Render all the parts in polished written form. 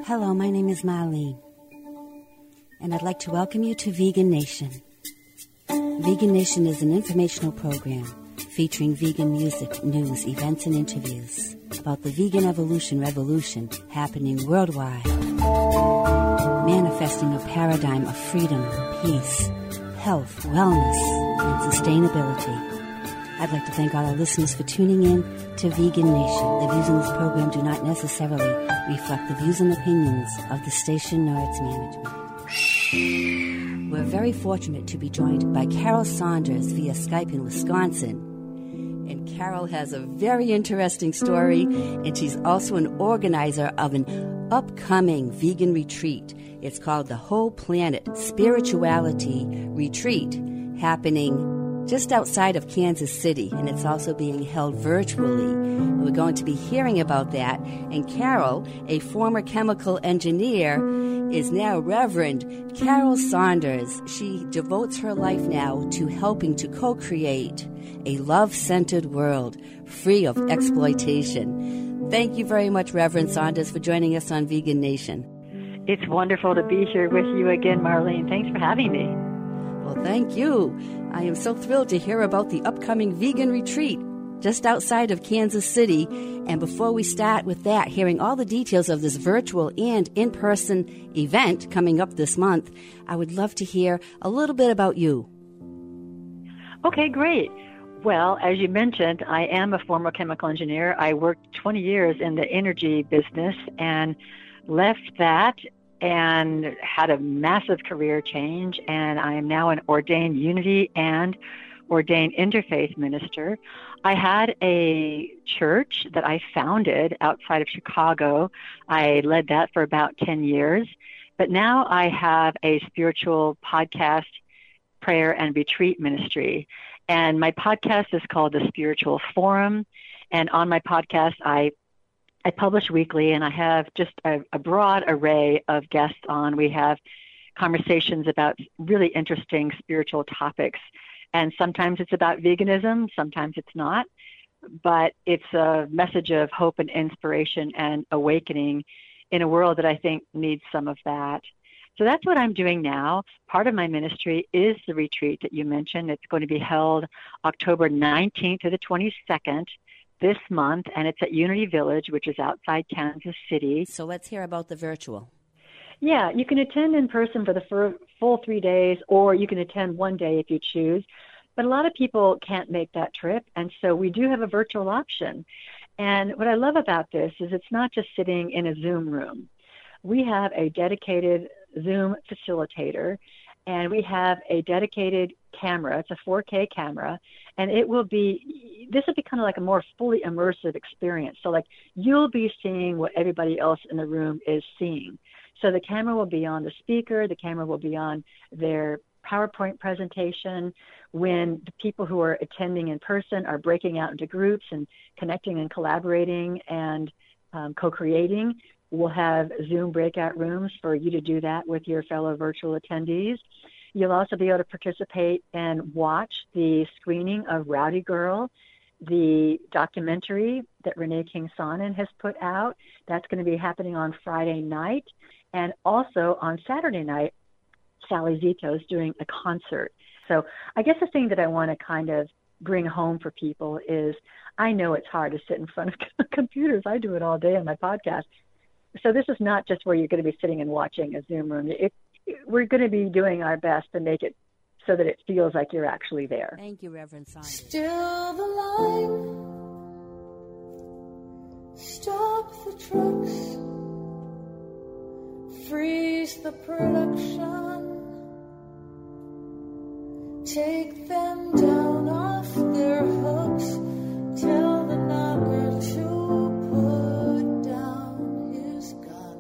Hello, my name is Marlene, and I'd like to welcome you to Vegan Nation. Vegan Nation is an informational program featuring vegan music, news, events, and interviews about the vegan revolution happening worldwide, manifesting a paradigm of freedom, peace, health, wellness, and sustainability. I'd like to thank all our listeners for tuning in to Vegan Nation. The views in this program do not necessarily reflect the views and opinions of the station nor its management. We're very fortunate to be joined by Carol Saunders via Skype in Wisconsin. And Carol has a very interesting story, and she's also an organizer of an upcoming vegan retreat. It's called the Whole Planet Spirituality Retreat, happening just outside of Kansas City, and it's also being held virtually. And we're going to be hearing about that. And Carol, a former chemical engineer, is now Reverend Carol Saunders. She devotes her life now to helping to co-create a love-centered world free of exploitation. Thank you very much, Reverend Saunders, for joining us on Vegan Nation. It's wonderful to be here with you again, Marlene. Thanks for having me. Well, thank you. I am so thrilled to hear about the upcoming vegan retreat just outside of Kansas City. And before we start with that, hearing all the details of this virtual and in-person event coming up this month, I would love to hear a little bit about you. Okay, great. Well, as you mentioned, I am a former chemical engineer. I worked 20 years in the energy business and left that and had a massive career change, and I am now an ordained unity and ordained interfaith minister. I had a church that I founded outside of Chicago. I led that for about 10 years, but now I have a spiritual podcast, prayer, and retreat ministry. And my podcast is called The Spiritual Forum, and on my podcast, I publish weekly, and I have just a broad array of guests on. We have conversations about really interesting spiritual topics, and sometimes it's about veganism, sometimes it's not, but it's a message of hope and inspiration and awakening in a world that I think needs some of that. So that's what I'm doing now. Part of my ministry is the retreat that you mentioned. It's going to be held October 19th to the 22nd. This month, and it's at Unity Village, which is outside Kansas City. So let's hear about the virtual. Yeah, you can attend in person for the full 3 days, or you can attend one day if you choose. But a lot of people can't make that trip, and so we do have a virtual option. And what I love about this is it's not just sitting in a Zoom room. We have a dedicated Zoom facilitator, and we have a dedicated camera. It's a 4K camera, and this will be kind of like a more fully immersive experience. So like you'll be seeing what everybody else in the room is seeing. So the camera will be on the speaker, the camera will be on their PowerPoint presentation. When the people who are attending in person are breaking out into groups and connecting and collaborating and co-creating, we'll have Zoom breakout rooms for you to do that with your fellow virtual attendees. You'll also be able to participate and watch the screening of Rowdy Girl, the documentary that Renee King-Sonnen has put out. That's going to be happening on Friday night. And also on Saturday night, Sally Zito is doing a concert. So I guess the thing that I want to kind of bring home for people is I know it's hard to sit in front of computers. I do it all day on my podcast. So this is not just where you're going to be sitting and watching a Zoom room. We're going to be doing our best to make it so that it feels like you're actually there. Thank you, Reverend Saunders. Still the line, stop the trucks, freeze the production, take them down off their hooks, tell the knocker to put down his gun,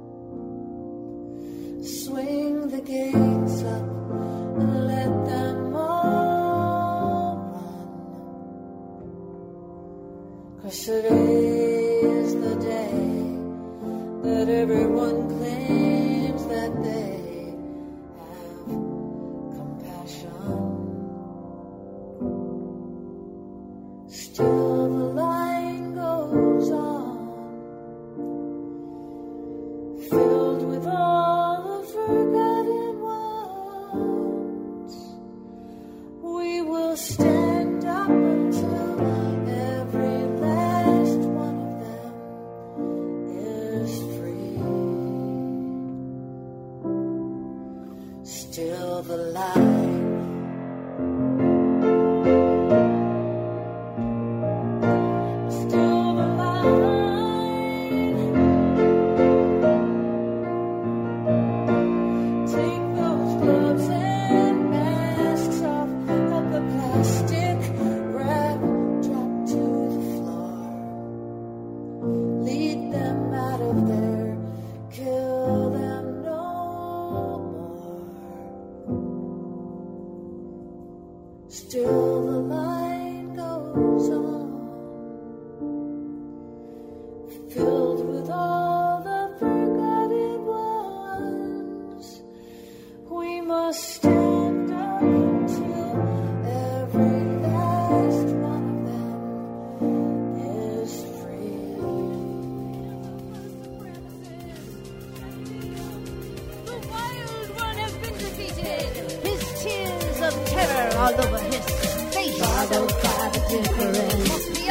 swing the gates up and let them all run, 'cause today is the day that everyone claims that they have compassion. Still the line goes on.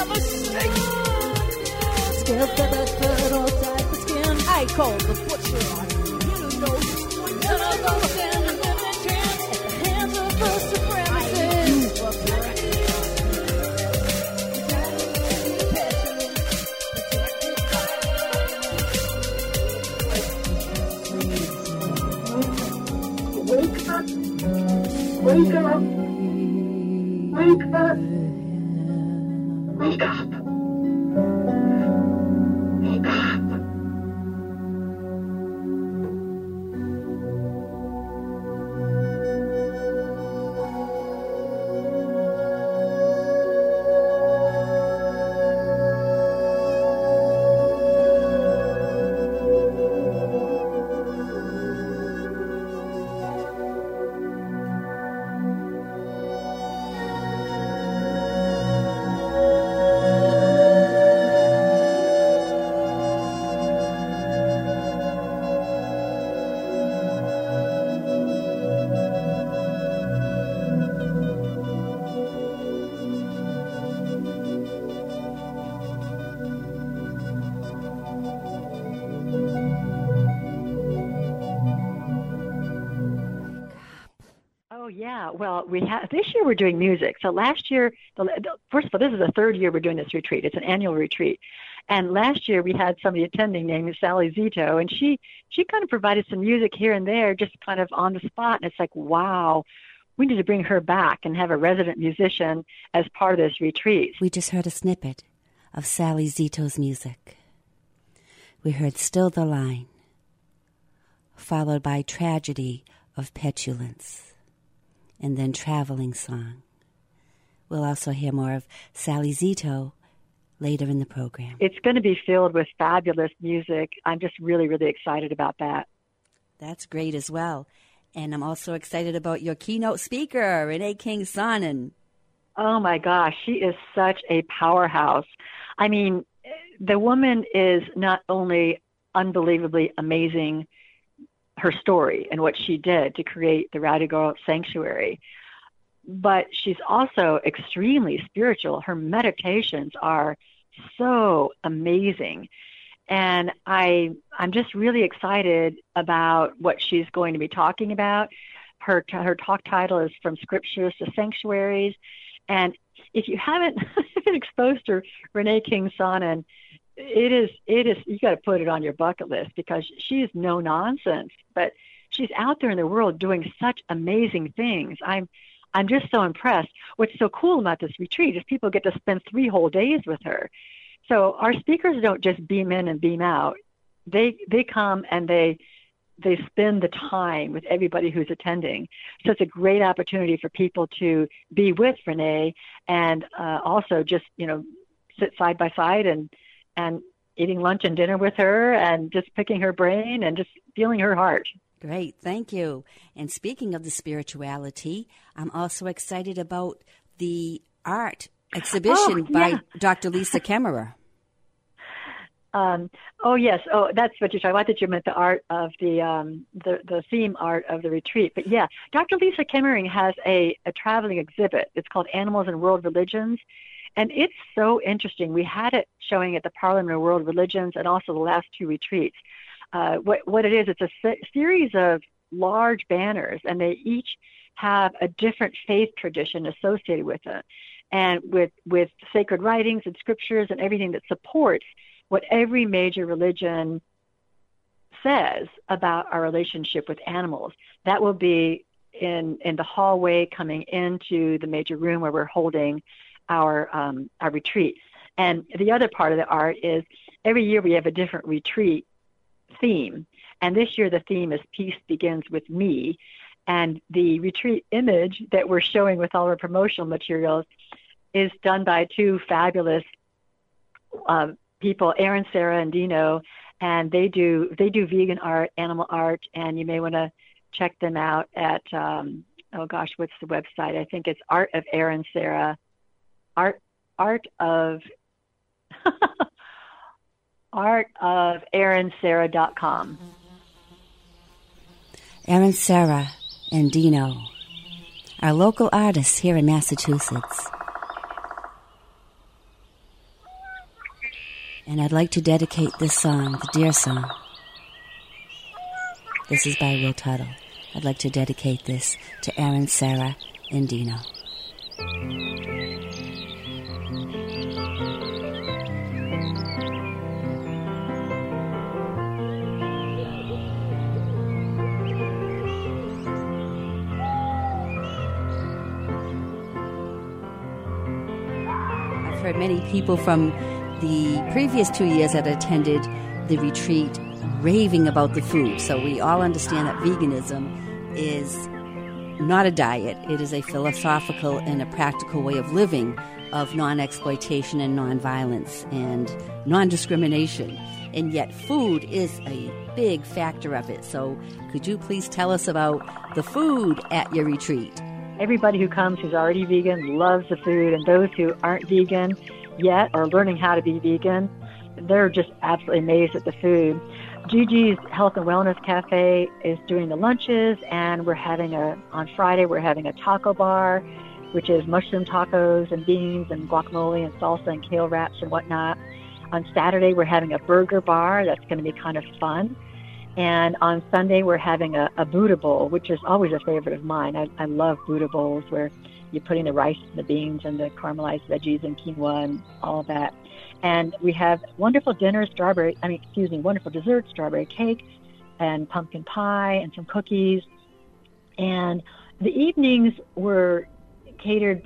never shake. Still got that fertile type of skin. I call the butcher. You know, when I go stand and give a chance at the hands of the supremacists. Wake up! Wake up! Wake up! Wake up! Wake up! Well, this year we're doing music. So last year, first of all, this is the third year we're doing this retreat. It's an annual retreat. And last year we had somebody attending named Sally Zito, and she kind of provided some music here and there, just kind of on the spot. And it's like, wow, we need to bring her back and have a resident musician as part of this retreat. We just heard a snippet of Sally Zito's music. We heard Still the Line, followed by Tragedy of Petulance, and then Traveling Song. We'll also hear more of Sally Zito later in the program. It's going to be filled with fabulous music. I'm just really, really excited about that. That's great as well. And I'm also excited about your keynote speaker, Renee King Sonnen. Oh, my gosh. She is such a powerhouse. I mean, the woman is not only unbelievably amazing, her story and what she did to create the Rowdy Girl Sanctuary, but she's also extremely spiritual. Her meditations are so amazing. And I'm just really excited about what she's going to be talking about. Her talk title is From Scriptures to Sanctuaries. And if you haven't been exposed to Renee King Sonnen, it is, you got to put it on your bucket list, because she's no nonsense, but she's out there in the world doing such amazing things. I'm just so impressed. What's so cool about this retreat is people get to spend 3 whole days with her. So our speakers don't just beam in and beam out. They come and they spend the time with everybody who's attending. So it's a great opportunity for people to be with Renee and also just, sit side by side and eating lunch and dinner with her and just picking her brain and just feeling her heart. Great, thank you. And speaking of the spirituality, I'm also excited about the art exhibition by Dr. Lisa Kemmerer. Yes. Oh, that's what you're talking about. I thought you meant the art of the theme art of the retreat. But yeah, Dr. Lisa Kemmerer has a traveling exhibit. It's called Animals and World Religions. And it's so interesting. We had it showing at the Parliament of World Religions and also the last 2 retreats. What it is, it's a series of large banners, and they each have a different faith tradition associated with it, and with sacred writings and scriptures and everything that supports what every major religion says about our relationship with animals. That will be in the hallway coming into the major room where we're holding our retreat. And the other part of the art is every year we have a different retreat theme. And this year the theme is Peace Begins With Me. And the retreat image that we're showing with all our promotional materials is done by 2 fabulous people, Aaron, Sarah, and Dino. And they do vegan art, animal art, and you may want to check them out at, what's the website? I think it's Art of Aaron Sarah. Art of AaronSarah.com. Aaron, Sarah, and Dino are local artists here in Massachusetts. And I'd like to dedicate this song, the Deer Song. This is by Will Tuttle. I'd like to dedicate this to Aaron, Sarah, and Dino. I've heard many people from the previous 2 years that attended the retreat raving about the food. So we all understand that veganism is not a diet. It is a philosophical and a practical way of living, of non-exploitation and non-violence and non-discrimination. And yet food is a big factor of it. So could you please tell us about the food at your retreat? Everybody who comes who's already vegan loves the food, and those who aren't vegan yet or learning how to be vegan, they're just absolutely amazed at the food. Gigi's Health and Wellness Cafe is doing the lunches, and on Friday we're having a taco bar, which is mushroom tacos and beans and guacamole and salsa and kale wraps and whatnot. On Saturday we're having a burger bar that's going to be kind of fun. And on Sunday we're having a Buddha bowl, which is always a favorite of mine. I love Buddha bowls where you're putting the rice and the beans and the caramelized veggies and quinoa and all of that. And we have wonderful dessert, strawberry cake and pumpkin pie and some cookies. And the evenings will be catered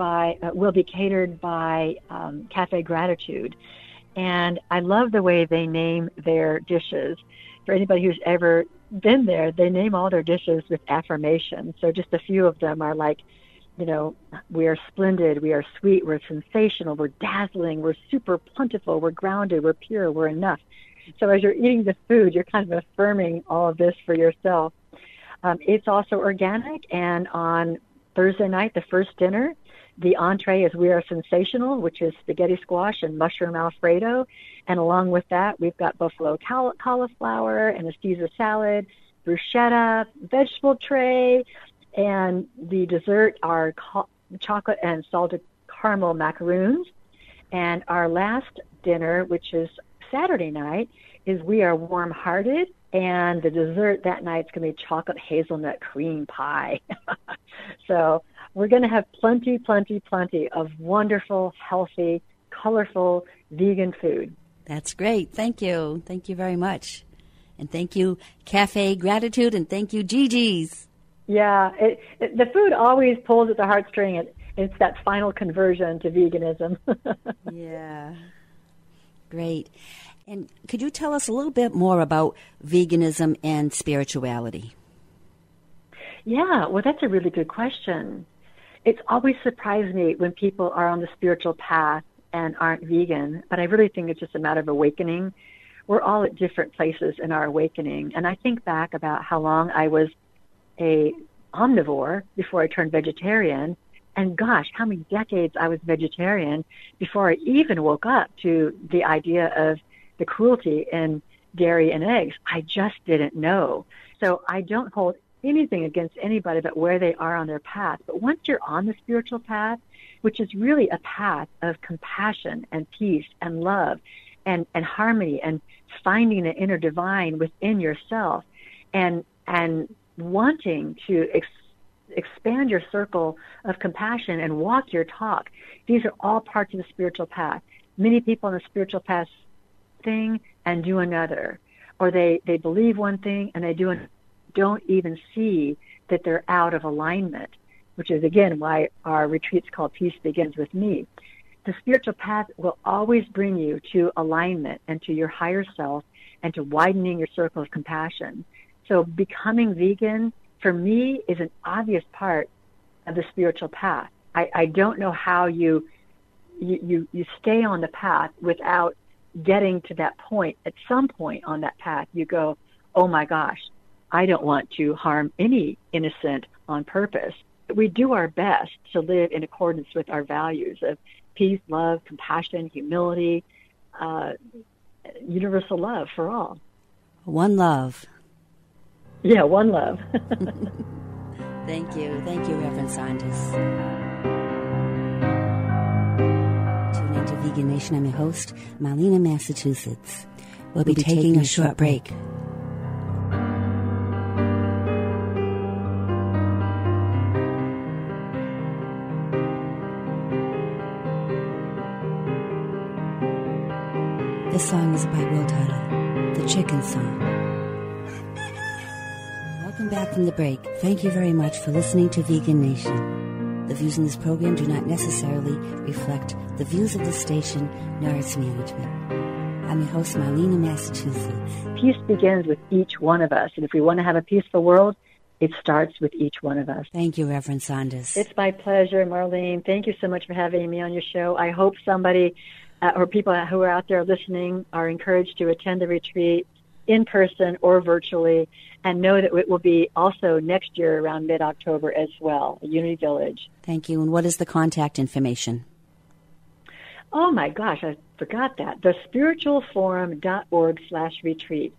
by Cafe Gratitude. And I love the way they name their dishes. For anybody who's ever been there, they name all their dishes with affirmations. So just a few of them are like, we are splendid, we are sweet, we're sensational, we're dazzling, we're super plentiful, we're grounded, we're pure, we're enough. So as you're eating the food, you're kind of affirming all of this for yourself. It's also organic, and on Thursday night, the first dinner, the entree is We Are Sensational, which is spaghetti squash and mushroom Alfredo. And along with that, we've got buffalo cauliflower and a Caesar salad, bruschetta, vegetable tray, and the dessert are chocolate and salted caramel macaroons. And our last dinner, which is Saturday night, is We Are Warm-Hearted, and the dessert that night is going to be chocolate hazelnut cream pie. So we're going to have plenty of wonderful, healthy, colorful, vegan food. That's great. Thank you. Thank you very much. And thank you, Cafe Gratitude, and thank you, Gigi's. Yeah, the food always pulls at the heartstring. It's that final conversion to veganism. Yeah, great. And could you tell us a little bit more about veganism and spirituality? Yeah, well, that's a really good question. It's always surprised me when people are on the spiritual path and aren't vegan, but I really think it's just a matter of awakening. We're all at different places in our awakening. And I think back about how long I was a omnivore before I turned vegetarian, and gosh, how many decades I was vegetarian before I even woke up to the idea of the cruelty in dairy and eggs. I just didn't know. So I don't hold anything against anybody but where they are on their path. But once you're on the spiritual path, which is really a path of compassion and peace and love and harmony and finding the inner divine within yourself and wanting to expand your circle of compassion and walk your talk. These are all parts of the spiritual path. Many people on the spiritual path thing and do another, or they believe one thing and they don't even see that they're out of alignment, which is again why our retreat's called Peace Begins With Me. The spiritual path will always bring you to alignment and to your higher self and to widening your circle of compassion. So becoming vegan, for me, is an obvious part of the spiritual path. I don't know how you stay on the path without getting to that point. At some point on that path, you go, oh my gosh, I don't want to harm any innocent on purpose. We do our best to live in accordance with our values of peace, love, compassion, humility, universal love for all. One love. Yeah, one love. Thank you. Thank you, Reverend Saunders. Tune into Vegan Nation. I'm your host, Marlena, Massachusetts. We'll be taking a short break. This song is by Will Tuttle, The Chicken Song. Welcome back from the break. Thank you very much for listening to Vegan Nation. The views in this program do not necessarily reflect the views of the station nor its management. I'm your host, Marlena, Massachusetts. Peace begins with each one of us, and if we want to have a peaceful world, it starts with each one of us. Thank you, Reverend Saunders. It's my pleasure, Marlene. Thank you so much for having me on your show. I hope somebody or people who are out there listening are encouraged to attend the retreat in person or virtually, and know that it will be also next year around mid-October as well, at Unity Village. Thank you. And what is the contact information? Oh, my gosh, I forgot that. thespiritualforum.org/retreat.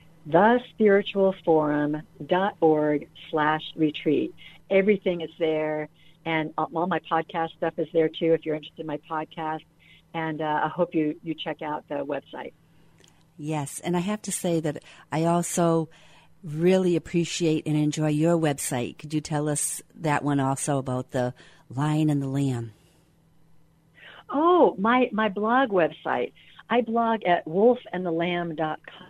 thespiritualforum.org/retreat. Everything is there, and all my podcast stuff is there, too, if you're interested in my podcast. And I hope you check out the website. Yes, and I have to say that I also really appreciate and enjoy your website. Could you tell us that one also about the Lion and the Lamb? Oh, my blog website. I blog at wolfandthelamb.com.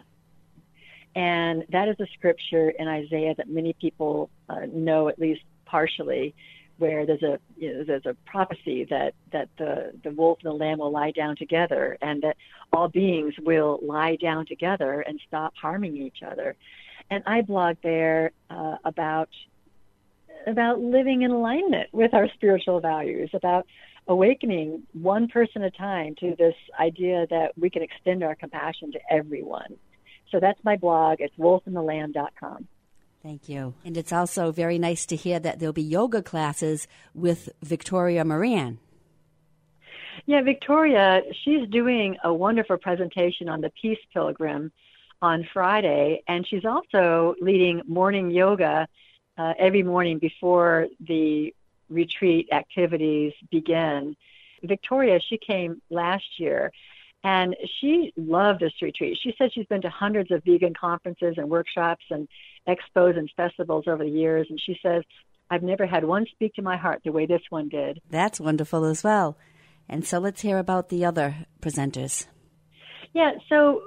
And that is a scripture in Isaiah that many people know at least partially, where there's a prophecy that the wolf and the lamb will lie down together, and that all beings will lie down together and stop harming each other. And I blog there about living in alignment with our spiritual values, about awakening one person at a time to this idea that we can extend our compassion to everyone. So that's my blog. It's wolfandthelamb.com. Thank you. And it's also very nice to hear that there'll be yoga classes with Victoria Moran. Yeah, Victoria, she's doing a wonderful presentation on the Peace Pilgrim on Friday, and she's also leading morning yoga every morning before the retreat activities begin. Victoria, she came last year, and she loved this retreat. She said she's been to hundreds of vegan conferences and workshops and expos and festivals over the years, and she says, I've never had one speak to my heart the way this one did. That's wonderful as well. And so let's hear about the other presenters. Yeah, so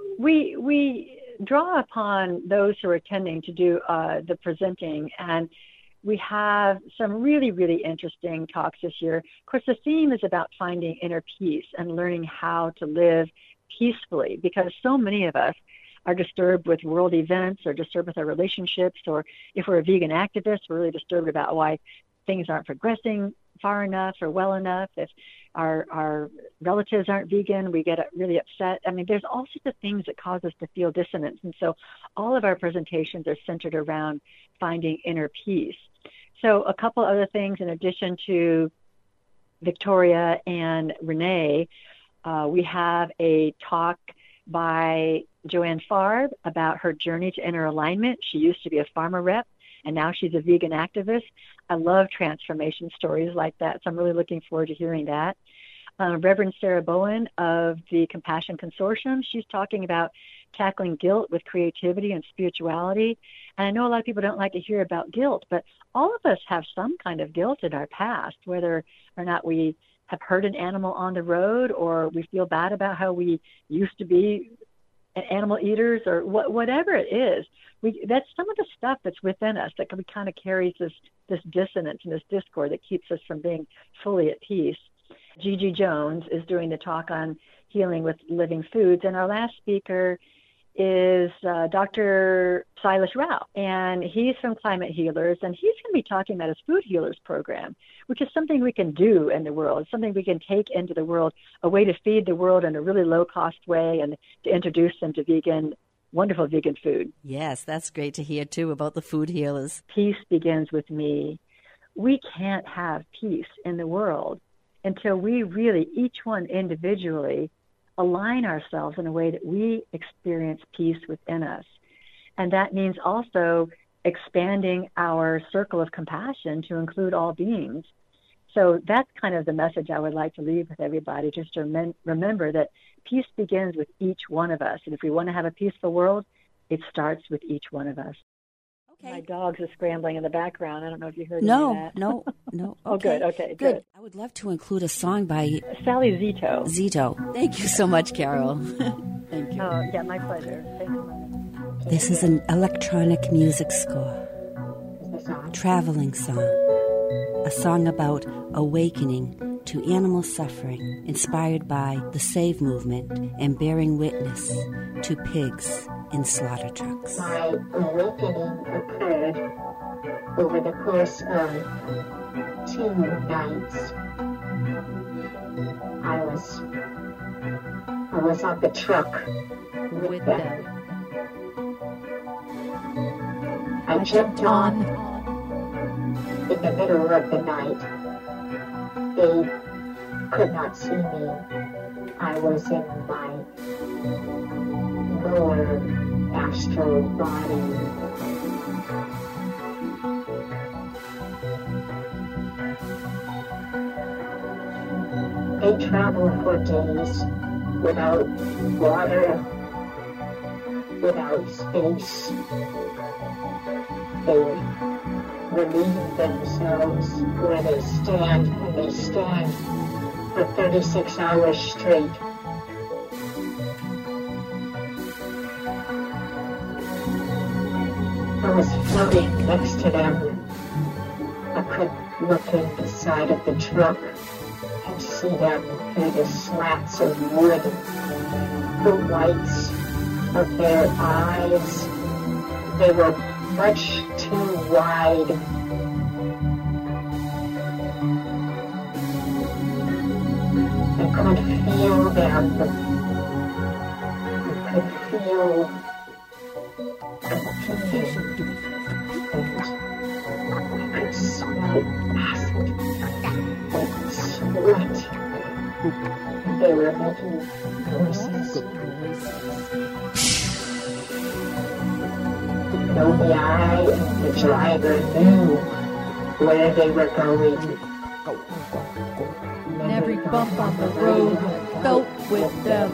we draw upon those who are attending to do the presenting, and we have some really, really interesting talks this year. Of course, the theme is about finding inner peace and learning how to live peacefully, because so many of us are disturbed with world events, or disturbed with our relationships, or if we're a vegan activist, we're really disturbed about why things aren't progressing far enough or well enough. If our relatives aren't vegan, we get really upset. I mean, there's all sorts of things that cause us to feel dissonance. And so all of our presentations are centered around finding inner peace. So a couple other things in addition to Victoria and Renee, we have a talk by Joanne Farb about her journey to inner alignment. She used to be a pharma rep, and now she's a vegan activist. I love transformation stories like that, so I'm really looking forward to hearing that. Reverend Sarah Bowen of the Compassion Consortium, she's talking about tackling guilt with creativity and spirituality. And I know a lot of people don't like to hear about guilt, but all of us have some kind of guilt in our past, whether or not we have hurt an animal on the road, or we feel bad about how we used to be animal eaters, or whatever it is. That's some of the stuff that's within us that kind of carries this dissonance and this discord that keeps us from being fully at peace. Gigi Jones is doing the talk on healing with living foods, and our last speaker is Dr. Silas Rao, and he's from Climate Healers, and he's going to be talking about his Food Healers program, which is something we can do in the world, something we can take into the world, a way to feed the world in a really low-cost way and to introduce them to wonderful vegan food. Yes, that's great to hear, too, about the Food Healers. Peace begins with me. We can't have peace in the world until we really, each one individually, align ourselves in a way that we experience peace within us. And that means also expanding our circle of compassion to include all beings. So that's kind of the message I would like to leave with everybody, just to remember that peace begins with each one of us. And if we want to have a peaceful world, it starts with each one of us. Okay. My dogs are scrambling in the background. I don't know if you heard any of that. No. Oh, good. Okay, good. I would love to include a song by Sally Zito. Zito. Thank you so much, Carol. Thank you. Oh, yeah, my pleasure. Thanks so much. This is an electronic music score. Traveling song. A song about awakening to animal suffering, inspired by the Save movement and bearing witness to pigs in slaughter trucks. My awakening occurred over the course of 2 nights. I was on the truck with them. I jumped on in the middle of the night. They could not see me. I was in my lower astral body. They travel for days without water, without space. They relieve themselves where they stand, and they stand for 36 hours straight. I was floating next to them. I could look in the side of the truck and see them through the slats of wood, the whites of their eyes. They were much too wide. I could feel them. I could feel confusion. I could smell acid and sweat. They were making noises. Only I and the driver knew where they were going. And every bump on the road felt with them.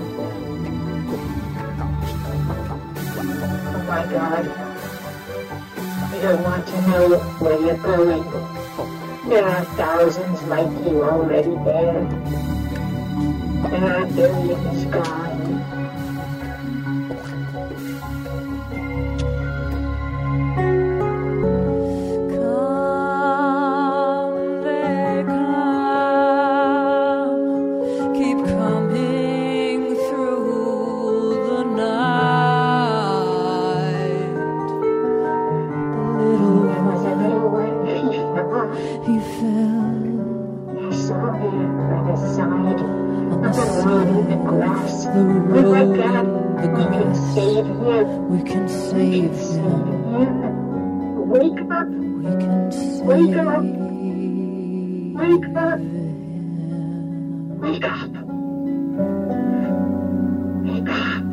Oh my God. You don't want to know where you're going. There are thousands like you already there. There are billions gone. We can save him. Wake up! We can save Wake up! Wake up! Wake up! Wake up!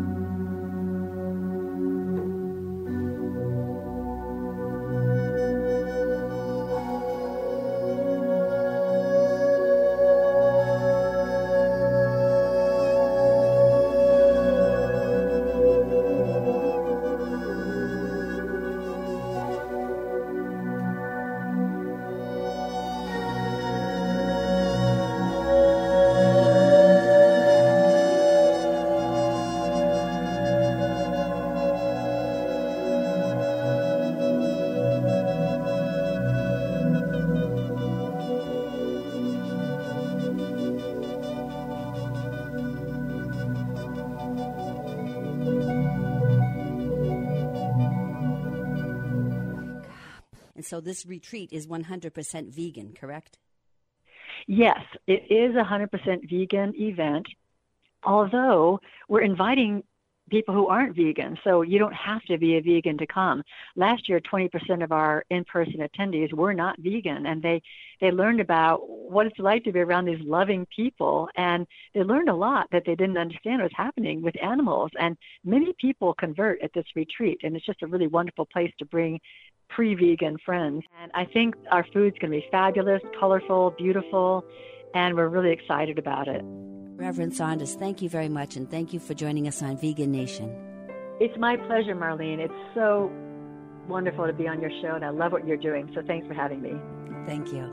So this retreat is 100% vegan, correct? Yes, it is a 100% vegan event, although we're inviting people who aren't vegan, so you don't have to be a vegan to come. Last year, 20% of our in-person attendees were not vegan, and they learned about what it's like to be around these loving people, and they learned a lot that they didn't understand was happening with animals, and many people convert at this retreat, and it's just a really wonderful place to bring pre-vegan friends. And I think our food's going to be fabulous, colorful, beautiful, and we're really excited about it. Reverend Saunders, thank you very much, and thank you for joining us on Vegan Nation. It's my pleasure, Marlene. It's so wonderful to be on your show, and I love what you're doing, so thanks for having me. Thank you.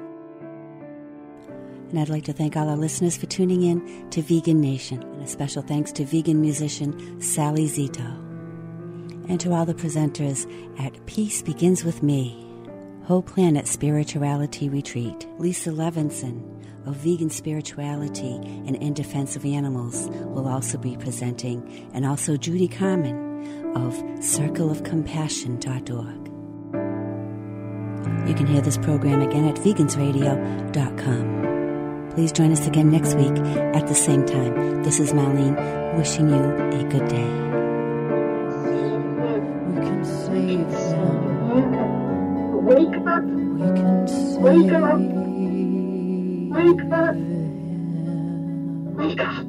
And I'd like to thank all our listeners for tuning in to Vegan Nation, and a special thanks to vegan musician Sally Zito, and to all the presenters at Peace Begins With Me, Whole Planet Spirituality Retreat, Lisa Levinson of Vegan Spirituality and In Defense of Animals will also be presenting, and also Judy Carmen of circleofcompassion.org. You can hear this program again at vegansradio.com. Please join us again next week at the same time. This is Marlene wishing you a good day. We can save them. Wake up! We can save Wake up! them. Wake up! Wake up!